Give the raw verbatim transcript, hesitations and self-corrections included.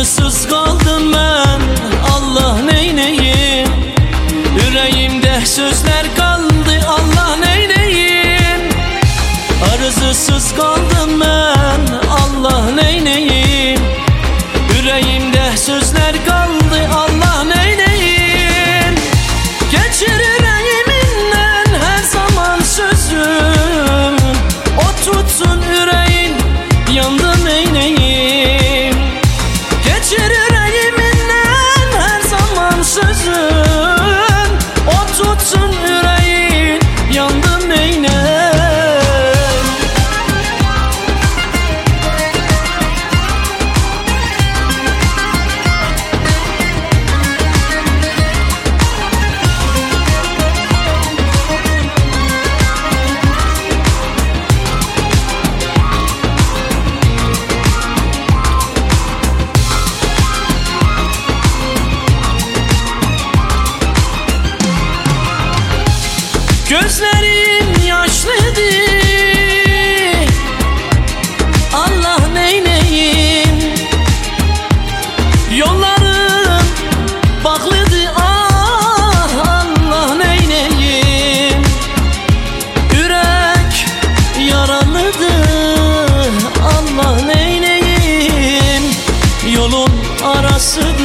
Arızsız kaldım ben, Allah neyneyim? Yüreğimde sözler kaldı, Allah neyneyim? Arızsız kaldım ben, Allah neyneyim? Yüreğimde sözler kaldı, Allah neyneyim? Geçir yüreğimden her zaman sözüm, o tutsun yüreğin, yandım neyneyim? Geçir yüreğimden her zaman sözüm, o tutsun yüreğin, yandım neyneyim? Gözlerim yaşlıydı, Allah neyneyim? Yollarım bağlıydı, ah Allah neyneyim? Yürek yaralıdı, Allah neyneyim? Yolun arasıdır